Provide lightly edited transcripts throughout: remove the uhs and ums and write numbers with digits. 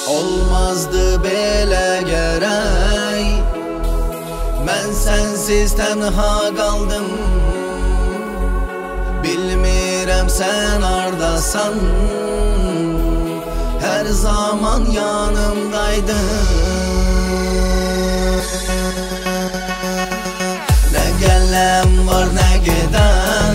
Olmazdı belə gərək, mən sənsiz tənha qaldım. Bilmirəm sən hardasan, hər zaman yanımdaydın. Nə gələm var, nə gedən,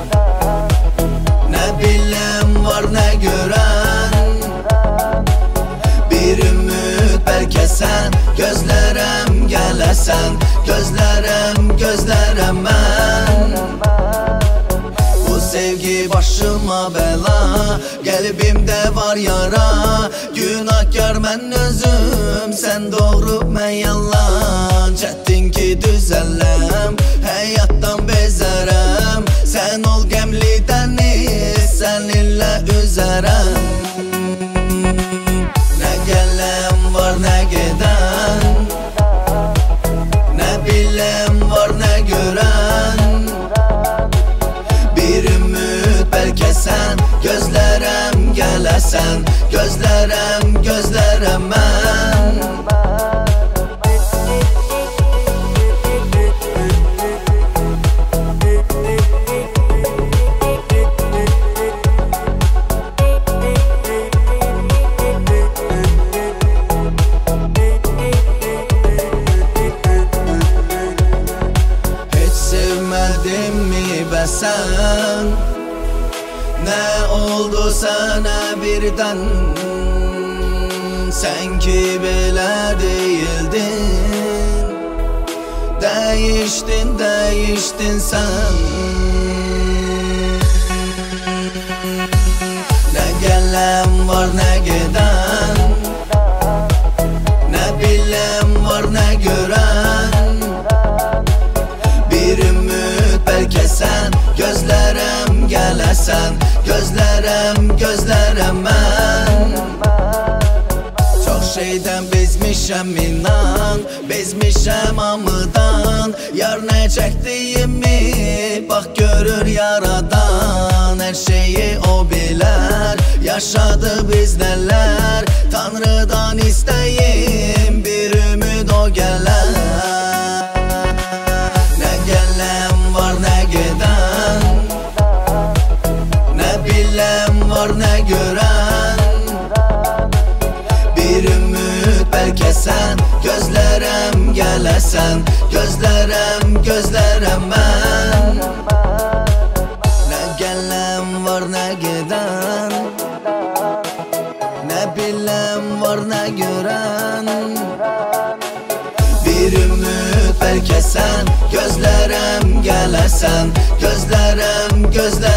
nə biləm var, nə görən. Bir ümid bəlkə sən, gözlərəm gələsən, gözlərəm mən. Bu sevgi başıma bəla, qəlbimdə var yara. Günahkar mən özüm, sən doğru mən yalan. Çətin ki düzələm, həyatdan bezərəm. Sən ol qəmli dəniz, səninlə üzərəm. Nə gələm var, nə gedən, nə biləm var, nə görən. Bir ümid bəlkə sən, gözlərəm gələsən, gözlərəm mən. Sən nə oldu sənə birdən, sən ki belə deyildin. Dəyişdin sən. Nə gələm var, nə gedən, nə biləm var, nə görən. Bir ümid bəlkə sən, gözlərəm gələsən, gözlərəm mən. Çox şeydən bezmişəm inan, bezmişəm hamıdan. Yar nə çəkdiyimi bax görür yaradan. Hər şeyi o bilər, yaşadı biz nələr. Tanrıdan istəyim bir ümid o gələr. Nə gələm var, nə gedən, nə biləm var, nə görən. Bir ümid bəlkə sən, gözlərəm gələsən, gözlərəm mən. Nə gələm var, nə gedən, nə biləm var, nə görən. Bir ümid bəlkə sən, gözlərəm gələsən, gözlərəm